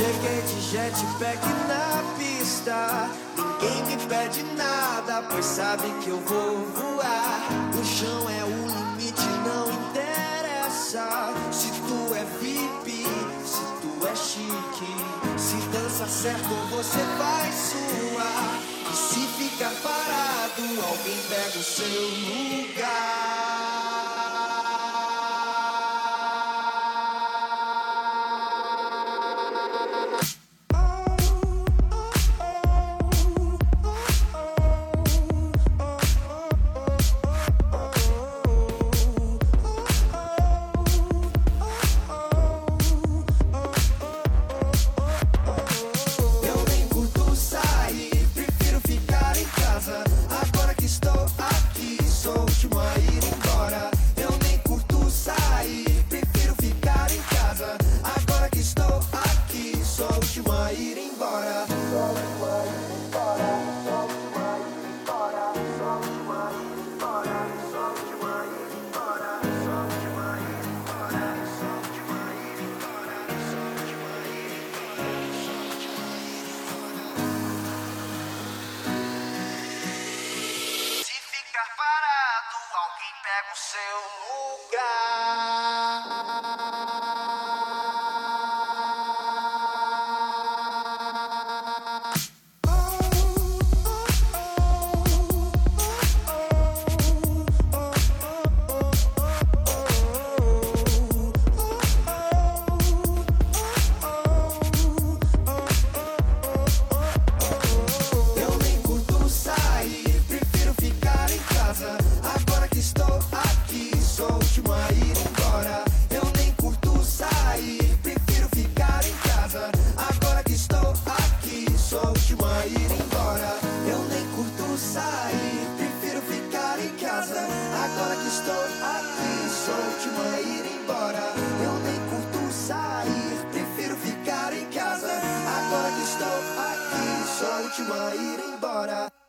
Cheguei de jetpack na pista. Ninguém me pede nada, pois sabe que eu vou voar. O chão é o limite, não interessa se tu é VIP, se tu é chique. Se dança certo, você vai suar. E se ficar parado, alguém pega o seu lugar. Agora que estou aqui, sou o último a ir embora. Eu nem curto sair, prefiro ficar em casa. Agora que estou aqui, sou o último a ir embora. Sou o último a ir embora. Sou o último a ir embora. Sou o último a ir embora. Sou o último a ir embora. Sou o último a ir embora. Sou o último a ir embora. Sou o último a ir Ficar parado, alguém pega o seu Agora que estou aqui, sou o último a ir embora. Eu nem curto sair, prefiro ficar em casa. Agora que estou aqui, sou o último a ir embora. Eu nem curto sair, prefiro ficar em casa. Agora que estou aqui, sou o último a ir embora. Eu nem curto sair, prefiro ficar em casa. Agora que estou aqui, sou o último a ir embora.